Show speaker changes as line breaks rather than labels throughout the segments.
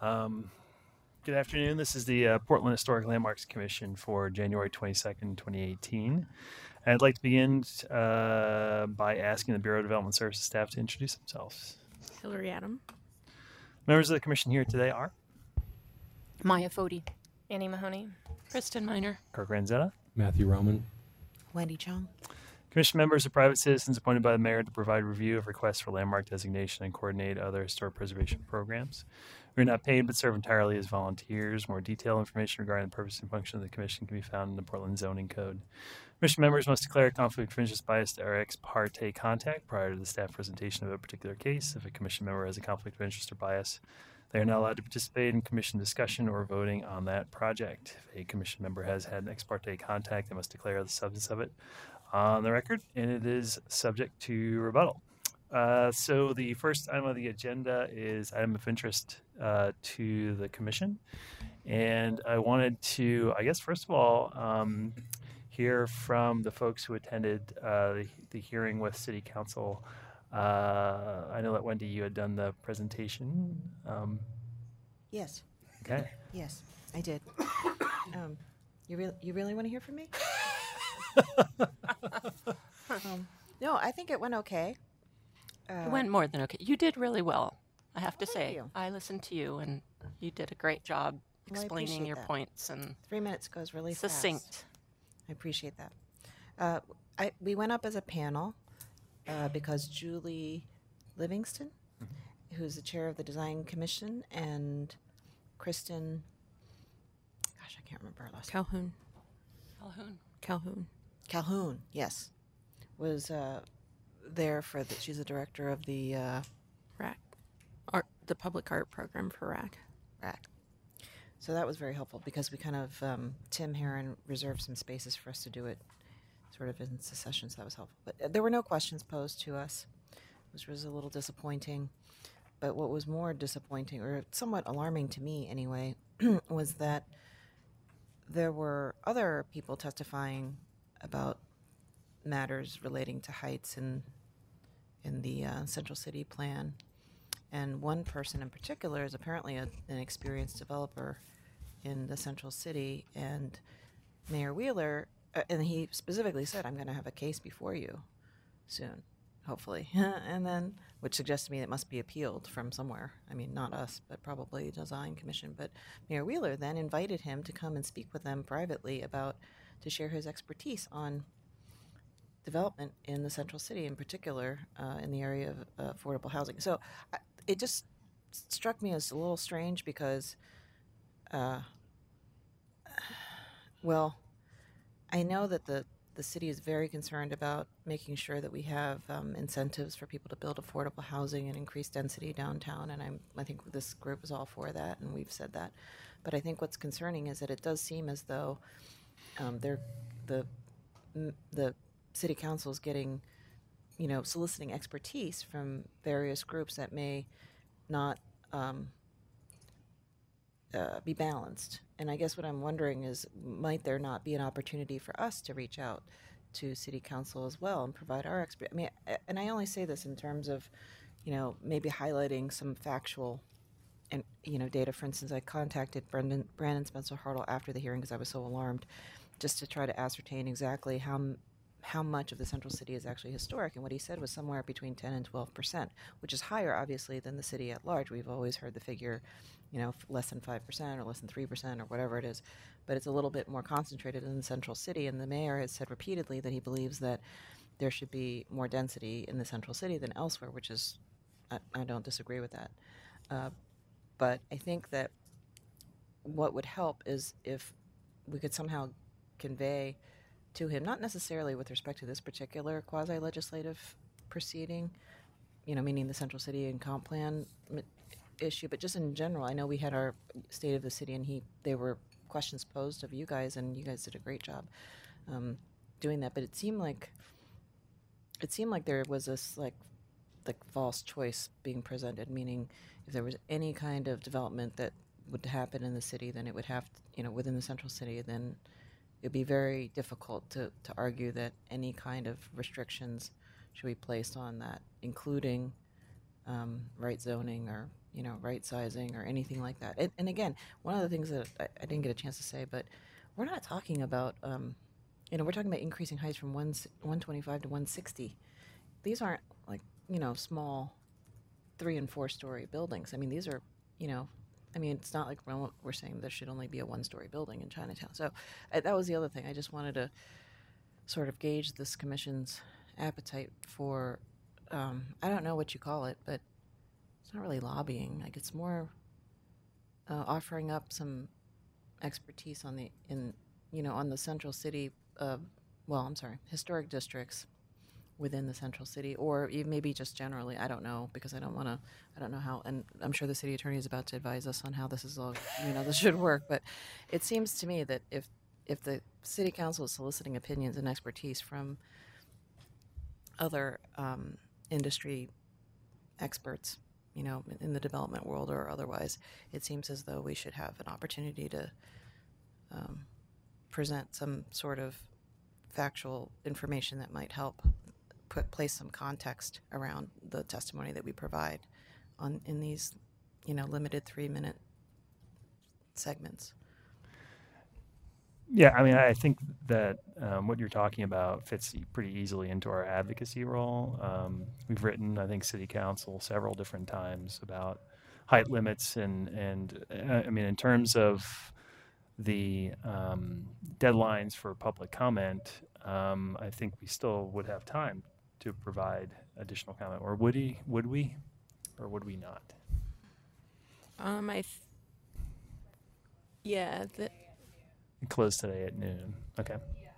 Um, Good afternoon. This is the Portland Historic Landmarks Commission for January 22nd, 2018. And I'd like to begin by asking the Bureau of Development Services staff to introduce themselves.
Hillary Adam.
Members of the commission here today are
Maya Foti.
Annie Mahoney.
Kristen Miner.
Kirk Ranzetta.
Matthew Roman.
Wendy Chung.
Commission members are private citizens appointed by the mayor to provide review of requests for landmark designation and coordinate other historic preservation programs. We're not paid but serve entirely as volunteers. More detailed information regarding the purpose and function of the commission can be found in the Portland Zoning Code. Commission members must declare a conflict of interest bias to our ex parte contact prior to the staff presentation of a particular case. If a commission member has a conflict of interest or bias, they are not allowed to participate in commission discussion or voting on that project. If a commission member has had an ex parte contact, they must declare the substance of it on the record, and it is subject to rebuttal. So the first item of the agenda is item of interest to the commission. And I wanted to, I guess, first of all, hear from the folks who attended the hearing with City Council. I know that, Wendy, you had done the presentation.
Yes.
Okay.
Yes, I did. You really want to hear from me? No, I think it went okay.
It went more than okay. You did really well, I have to
thank
say.
you.
I listened to you, and you did a great job
Well, I
explaining
appreciate
your
that.
points and
3 minutes goes really
succinct.
fast. I appreciate that. We went up as a panel because Julie Livingston, who's the chair of the Design Commission, and Kristen, gosh, I can't remember her last name.
Calhoun.
Yes, was there for she's the director of the
RAC. The public art program for RAC.
RAC. So that was very helpful because we kind of, Tim Heron reserved some spaces for us to do it sort of in succession, so that was helpful. But there were no questions posed to us, which was a little disappointing. But what was more disappointing, or somewhat alarming to me anyway, was that there were other people testifying about matters relating to heights in the Central City plan. And one person in particular is apparently an experienced developer in the Central City, and Mayor Wheeler, and he specifically said, I'm going to have a case before you soon, hopefully. And then, which suggests to me it must be appealed from somewhere. I mean, not us, but probably the Design Commission. But Mayor Wheeler then invited him to come and speak with them privately to share his expertise on development in the Central City, in particular, in the area of affordable housing. So it just struck me as a little strange because, well, I know that the city is very concerned about making sure that we have incentives for people to build affordable housing and increase density downtown, and I think this group is all for that, and we've said that. But I think what's concerning is that it does seem as though the city council is getting, soliciting expertise from various groups that may not be balanced. And I guess what I'm wondering is, might there not be an opportunity for us to reach out to city council as well and provide our experience? I mean, and I only say this in terms of, maybe highlighting some factual and, data. For instance, I contacted Brandon Spencer Hartle after the hearing because I was so alarmed, just to try to ascertain exactly how much of the Central City is actually historic, and what he said was somewhere between 10 and 12%, which is higher, obviously, than the city at large. We've always heard the figure, less than 5% or less than 3% or whatever it is, but it's a little bit more concentrated in the Central City, and the mayor has said repeatedly that he believes that there should be more density in the Central City than elsewhere, which is, I don't disagree with that. But I think that what would help is if we could somehow convey to him, not necessarily with respect to this particular quasi-legislative proceeding, meaning the Central City and comp plan issue, but just in general. I know we had our State of the City, and there were questions posed of you guys, and you guys did a great job doing that. But it seemed like there was this like false choice being presented, meaning if there was any kind of development that would happen in the city, then it would have to, within the Central City, then it'd be very difficult to argue that any kind of restrictions should be placed on that, including right zoning or right sizing or anything like that. And again, one of the things that I didn't get a chance to say, but we're not talking about, we're talking about increasing heights from 125 to 160. These aren't like, small 3 and 4 story buildings. I mean, these are, it's not like we're saying there should only be a 1-story building in Chinatown. So that was the other thing. I just wanted to sort of gauge this commission's appetite for, I don't know what you call it, but it's not really lobbying. Like, it's more offering up some expertise on the central city, historic districts within the central city, or even maybe just generally. I don't know, because I don't know how, and I'm sure the city attorney is about to advise us on how this is all, this should work. But it seems to me that if the city council is soliciting opinions and expertise from other industry experts, in the development world or otherwise, it seems as though we should have an opportunity to present some sort of factual information that might help place some context around the testimony that we provide in these, limited 3-minute segments.
Yeah, I mean, I think that what you're talking about fits pretty easily into our advocacy role. We've written, I think, City Council several different times about height limits, and I mean, in terms of the deadlines for public comment, I think we still would have time to provide additional comment. Or would we, or would we not? Close today at noon. Okay.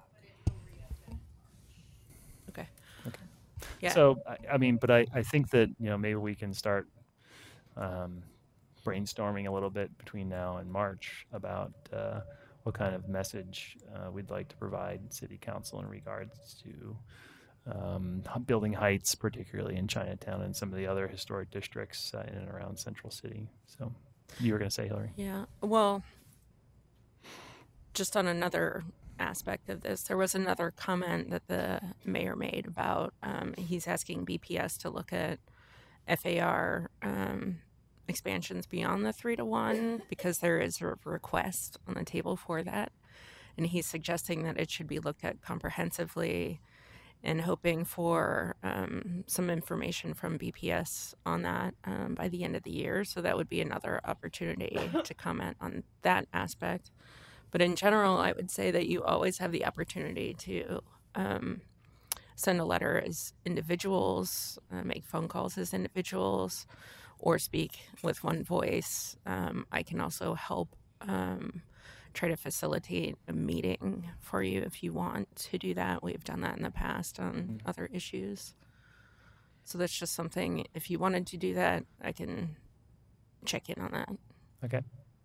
Okay.
Okay.
Yeah.
So, I mean, but I think that, maybe we can start brainstorming a little bit between now and March about what kind of message we'd like to provide City Council in regards to building heights, particularly in Chinatown and some of the other historic districts in and around Central City. So you were going to say, Hillary?
Yeah. Well, just on another aspect of this, there was another comment that the mayor made about he's asking BPS to look at FAR expansions beyond the 3-to-1, because there is a request on the table for that, and he's suggesting that it should be looked at comprehensively, and hoping for some information from BPS on that by the end of the year. So that would be another opportunity to comment on that aspect. But in general, I would say that you always have the opportunity to send a letter as individuals, make phone calls as individuals, or speak with one voice. I can also help try to facilitate a meeting for you if you want to do that. We've done that in the past on other issues. So that's just something, if you wanted to do that, I can check in on that.
Okay.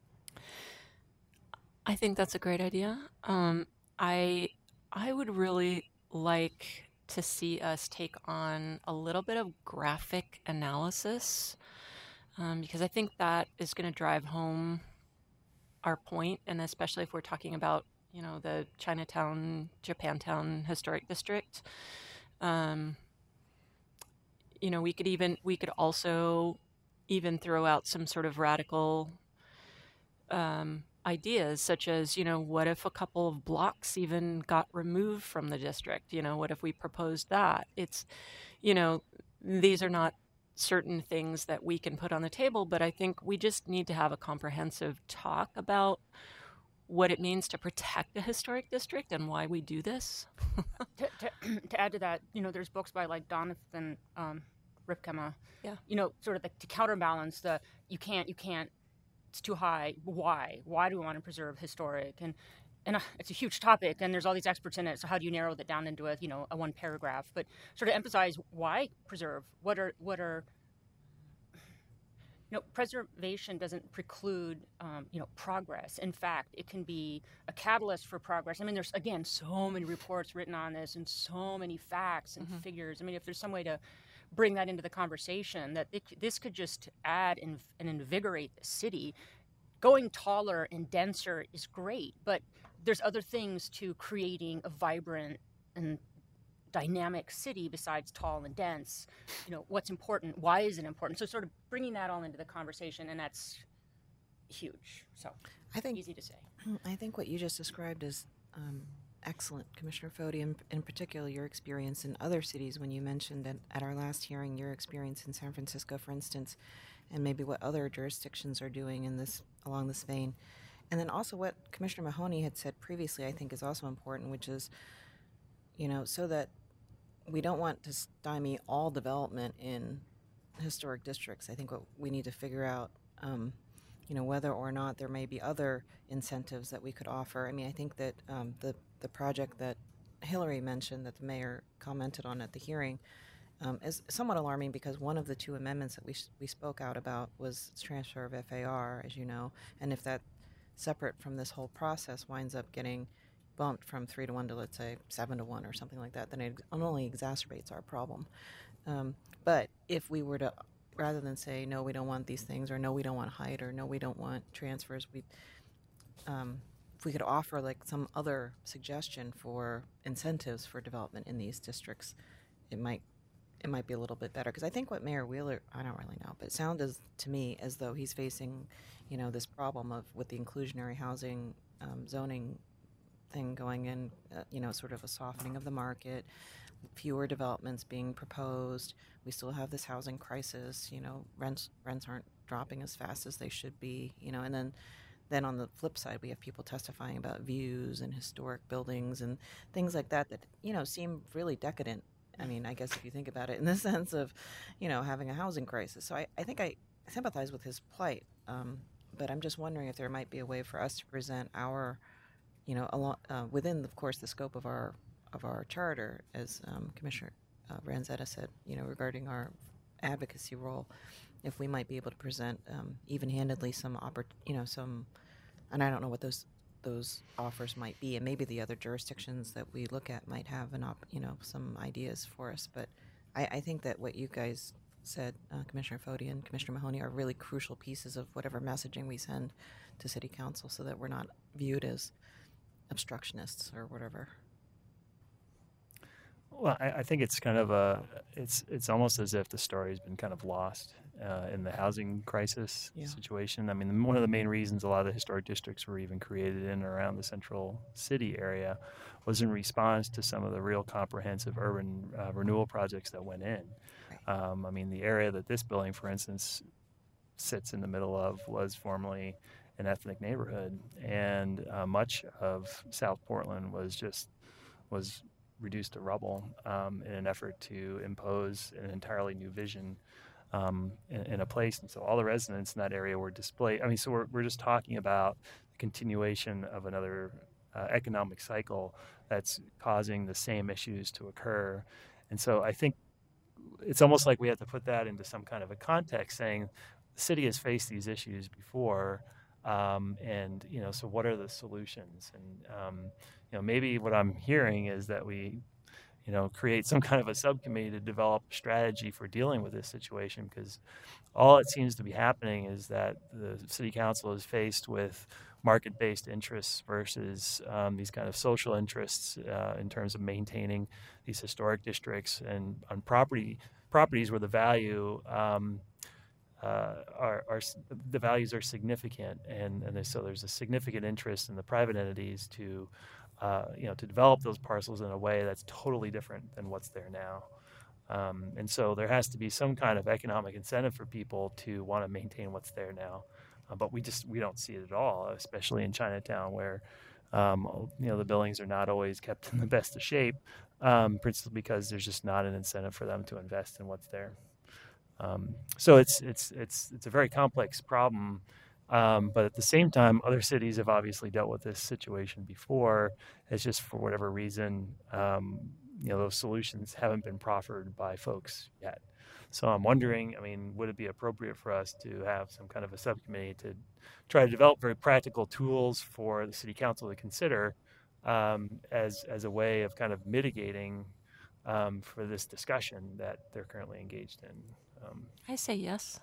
I think that's a great idea. I would really like to see us take on a little bit of graphic analysis, because I think that is going to drive home our point, and especially if we're talking about, the Chinatown, Japantown Historic District. We could also even throw out some sort of radical ideas, such as, what if a couple of blocks even got removed from the district? What if we proposed that? It's, these are not certain things that we can put on the table, but I think we just need to have a comprehensive talk about what it means to protect a historic district and why we do this.
To add to that, there's books by like Donathan Ripkema,
Yeah.
Sort of to counterbalance the you can't, it's too high. Why do we want to preserve historic? And it's a huge topic, and there's all these experts in it. So how do you narrow that down into a one paragraph? But sort of emphasize why preserve. What are preservation doesn't preclude progress. In fact, it can be a catalyst for progress. I mean, there's again so many reports written on this, and so many facts and figures. I mean, if there's some way to bring that into the conversation, that this could just add and invigorate the city. Going taller and denser is great, but there's other things to creating a vibrant and dynamic city besides tall and dense. What's important? Why is it important? So sort of bringing that all into the conversation, and that's huge. So
I think
easy to say.
I think what you just described is excellent, Commissioner Foti, in particular your experience in other cities when you mentioned at our last hearing your experience in San Francisco, for instance, and maybe what other jurisdictions are doing along this vein. And then also what Commissioner Mahoney had said previously I think is also important, which is, so that we don't want to stymie all development in historic districts. I think what we need to figure out whether or not there may be other incentives that we could offer. I mean, I think that the project that Hillary mentioned that the mayor commented on at the hearing is somewhat alarming because one of the two amendments that we spoke out about was transfer of FAR, as you know, and if that separate from this whole process winds up getting bumped from 3-1 to, let's say, 7-1 or something like that, then it only exacerbates our problem. But if we were to, rather than say, no, we don't want these things, or no, we don't want height, or no, we don't want transfers, if we could offer like some other suggestion for incentives for development in these districts, it might be a little bit better. Because I think what Mayor Wheeler, I don't really know, but it sounded to me as though he's facing, this problem with the inclusionary housing zoning thing going in, sort of a softening of the market, fewer developments being proposed. We still have this housing crisis. Rents aren't dropping as fast as they should be. And then on the flip side, we have people testifying about views and historic buildings and things like that seem really decadent. I mean, I guess if you think about it in the sense of, having a housing crisis. So I think I sympathize with his plight, but I'm just wondering if there might be a way for us to present our, within, of course, the scope of our charter, as Commissioner Ranzetta said, regarding our advocacy role, if we might be able to present even-handedly some, and I don't know what those offers might be, and maybe the other jurisdictions that we look at might have some ideas for us. But I think that what you guys said, Commissioner Foti and Commissioner Mahoney, are really crucial pieces of whatever messaging we send to City Council, so that we're not viewed as obstructionists or whatever.
Well, I think it's kind of it's almost as if the story's been kind of lost in the housing crisis situation. I mean, one of the main reasons a lot of the historic districts were even created in and around the central city area was in response to some of the real comprehensive urban renewal projects that went in. I mean, the area that this building, for instance, sits in the middle of was formerly an ethnic neighborhood, and much of South Portland was reduced to rubble in an effort to impose an entirely new vision in a place. And so all the residents in that area were displaced. I mean, so we're just talking about the continuation of another economic cycle that's causing the same issues to occur. And so I think it's almost like we have to put that into some kind of a context, saying the city has faced these issues before, and so what are the solutions? And maybe what I'm hearing is that we create some kind of a subcommittee to develop a strategy for dealing with this situation, because all it seems to be happening is that the city council is faced with market-based interests versus these kind of social interests in terms of maintaining these historic districts and on properties where the value the values are significant, and so there's a significant interest in the private entities to develop those parcels in a way that's totally different than what's there now. And so there has to be some kind of economic incentive for people to want to maintain what's there now. But we don't see it at all, especially in Chinatown, where the buildings are not always kept in the best of shape, principally because there's just not an incentive for them to invest in what's there. So it's a very complex problem. But at the same time, other cities have obviously dealt with this situation before. It's just for whatever reason, those solutions haven't been proffered by folks yet. So I'm wondering, would it be appropriate for us to have some kind of a subcommittee to try to develop very practical tools for the city council to consider as a way of kind of mitigating for this discussion that they're currently engaged in?
I say yes.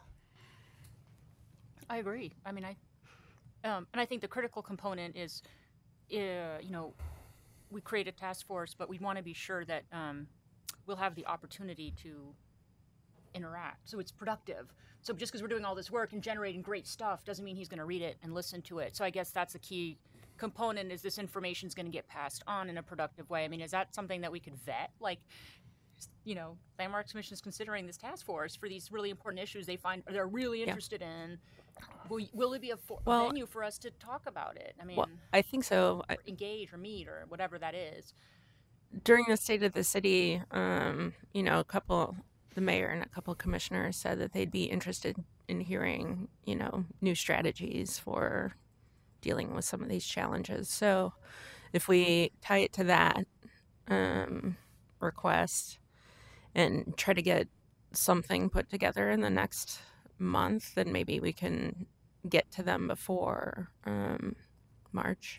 I agree. And I think the critical component is, we create a task force, but we want to be sure that we'll have the opportunity to interact. So it's productive. So just because we're doing all this work and generating great stuff doesn't mean he's going to read it and listen to it. So I guess that's a key component, is this information is going to get passed on in a productive way. I mean, is that something that we could vet? Like, Landmarks Commission is considering this task force for these really important issues they're really interested in. Will it be a venue for us to talk about it? I mean,
I think so.
Engage or meet or whatever that is.
During the State of the City, the mayor and a couple of commissioners said that they'd be interested in hearing, new strategies for dealing with some of these challenges. So if we tie it to that request and try to get something put together in the next month, then maybe we can get to them before March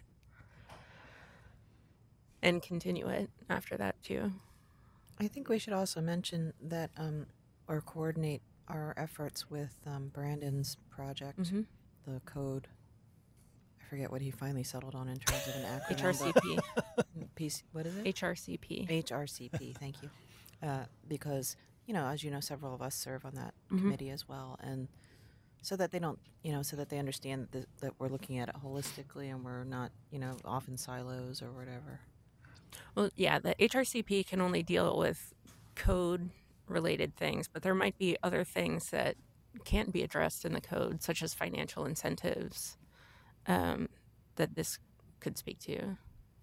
and continue it after that too.
I think we should also mention that or coordinate our efforts with Brandon's project, the code. I forget what he finally settled on in terms of an acronym.
HRCP.
What is it?
HRCP.
HRCP, thank you. Because, as you know, several of us serve on that committee as well. And so that they don't, so that they understand that we're looking at it holistically and we're not, off in silos or whatever.
Well, yeah, the HRCP can only deal with code-related things, but there might be other things that can't be addressed in the code, such as financial incentives, that this could speak to.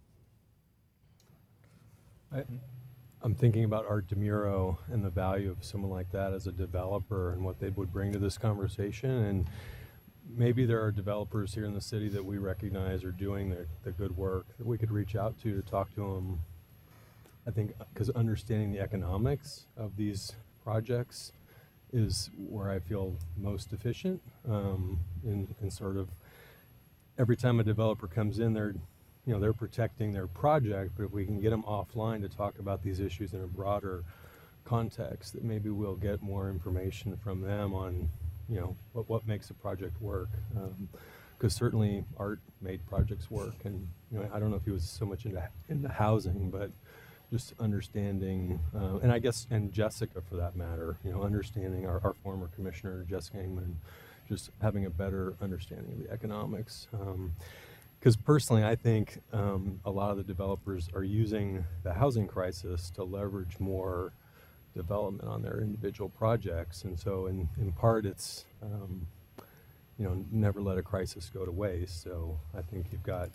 I'm thinking about Art DeMuro and the value of someone like that as a developer and what they would bring to this conversation. And maybe there are developers here in the city that we recognize are doing the good work that we could reach out to talk to them. I think because understanding the economics of these projects is where I feel most efficient. In sort of every time a developer comes in, they're protecting their project, but if we can get them offline to talk about these issues in a broader context, that maybe we'll get more information from them on what makes a project work, because certainly Art made projects work, and I don't know if he was so much into housing, but just understanding, and Jessica for that matter, understanding our former commissioner Jessica Engman, just having a better understanding of the economics, because personally I think a lot of the developers are using the housing crisis to leverage more development on their individual projects, and so in part it's never let a crisis go to waste. So I think you've got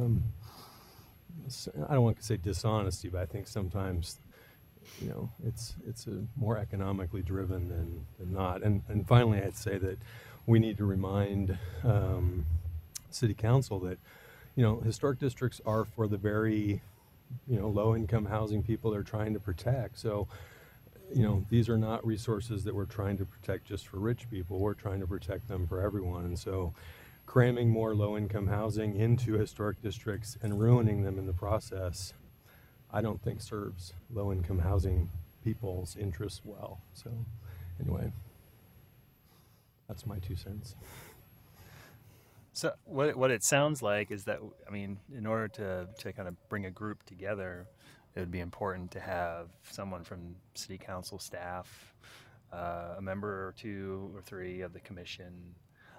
I don't want to say dishonesty, but I think sometimes it's a more economically driven than not. And finally, I'd say that we need to remind City Council that historic districts are for the very low income housing people they're trying to protect. So these are not resources that we're trying to protect just for rich people. We're trying to protect them for everyone. And so cramming more low-income housing into historic districts and ruining them in the process, I don't think serves low-income housing people's interests well. So anyway, that's my 2 cents.
So what it sounds like is that, in order to kind of bring a group together, it would be important to have someone from City Council staff, a member or 2 or 3 of the commission,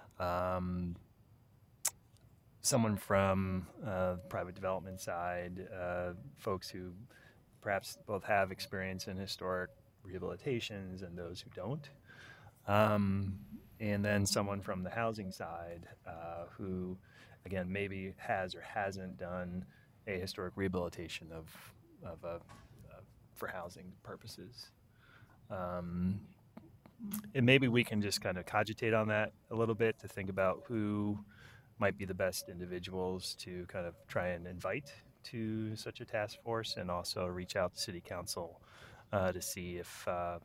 someone from private development side, folks who perhaps both have experience in historic rehabilitations and those who don't, and then someone from the housing side who, again, maybe has or hasn't done a historic rehabilitation for housing purposes. And maybe we can just kind of cogitate on that a little bit to think about who might be the best individuals to kind of try and invite to such a task force, and also reach out to City Council to see if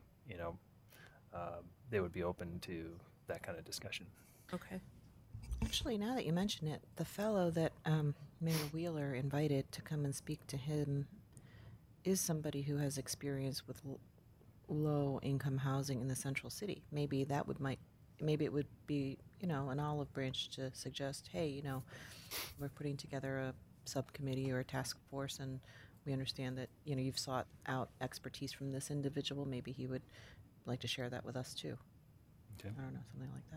they would be open to that kind of discussion.
Okay.
Actually, now that you mention it, the fellow that Mayor Wheeler invited to come and speak to him is somebody who has experience with low-income housing in the central city. Maybe it would be, an olive branch to suggest, hey, we're putting together a subcommittee or a task force, and we understand that, you know, you've sought out expertise from this individual. Maybe he would like to share that with us too.
Okay.
I don't know, something like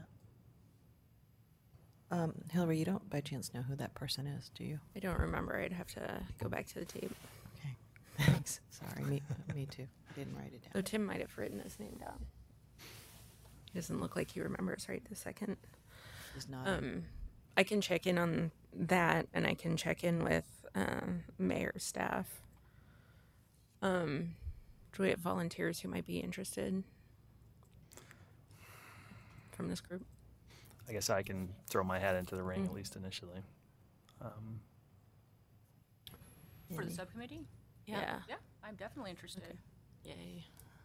that. Hillary, you don't by chance know who that person is, do you?
I don't remember. I'd have to go back to the tape.
Okay, thanks. Sorry, me too. I didn't write it down.
Though Tim might have written his name down. He doesn't look like he remembers right this second.
He's not.
I can check in on that, and I can check in with mayor's staff. Do we have volunteers who might be interested from this group?
I guess I can throw my hat into the ring, at least initially.
For the subcommittee?
Yeah.
Yeah, I'm definitely interested.
Okay. Yay.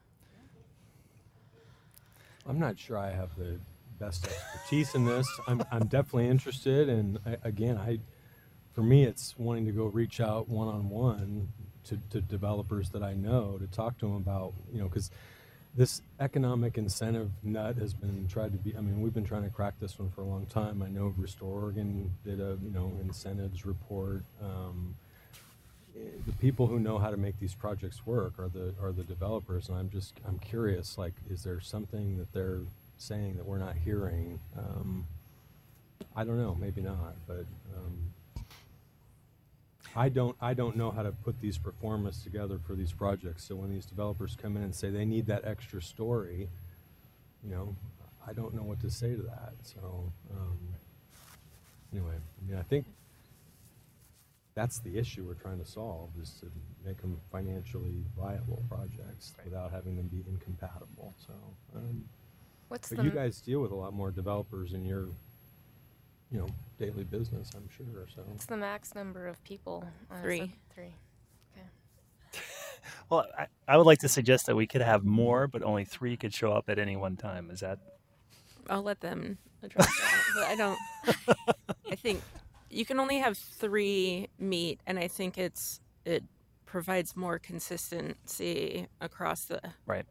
I'm not sure I have the best expertise in this. I'm definitely interested, and for me, it's wanting to go reach out one-on-one to developers that I know to talk to them about, you know, because this economic incentive nut has been tried to be. I mean, we've been trying to crack this one for a long time. I know Restore Oregon did a incentives report. The people who know how to make these projects work are the developers, and I'm curious. Like, is there something that they're saying that we're not hearing? I don't know. Maybe not, but. I don't know how to put these performas together for these projects. So when these developers come in and say they need that extra story, you know, I don't know what to say to that. So anyway, I mean, I think that's the issue we're trying to solve, is to make them financially viable projects without having them be incompatible. So, but you guys deal with a lot more developers in your daily business, I'm sure. So
What's the max number of people?
3.
3. Okay.
Well, I would like to suggest that we could have more, but only 3 could show up at any one time. Is that?
I'll let them address that. But I think you can only have 3 meet, and I think it provides more consistency across the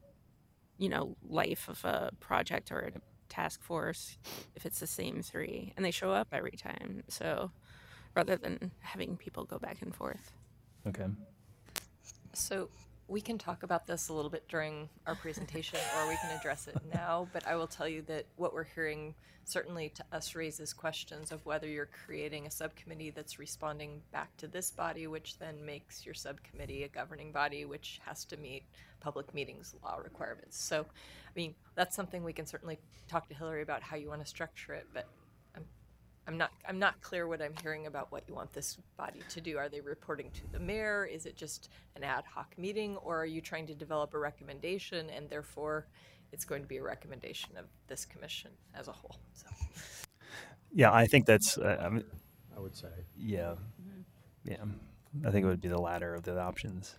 life of a project or a task force if it's the same 3 and they show up every time. So rather than having people go back and forth.
Okay.
So we can talk about this a little bit during our presentation, or we can address it now, but I will tell you that what we're hearing certainly to us raises questions of whether you're creating a subcommittee that's responding back to this body, which then makes your subcommittee a governing body, which has to meet public meetings law requirements. So, I mean, that's something we can certainly talk to Hillary about how you want to structure it, but I'm not clear what I'm hearing about what you want this body to do. Are they reporting to the mayor? Is it just an ad hoc meeting, or are you trying to develop a recommendation and therefore it's going to be a recommendation of this commission as a whole? So.
Yeah, I think that's.
I would say.
Yeah, yeah. I think it would be the latter of the options.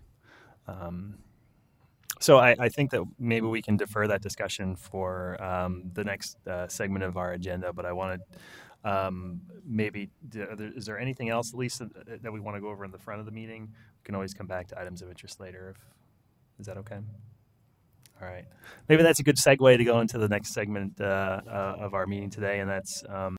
So I think that maybe we can defer that discussion for the next segment of our agenda. But I wanted. Is there anything else, Lisa, that we want to go over in the front of the meeting? We can always come back to items of interest later. Is that okay? All right. Maybe that's a good segue to go into the next segment of our meeting today, and that's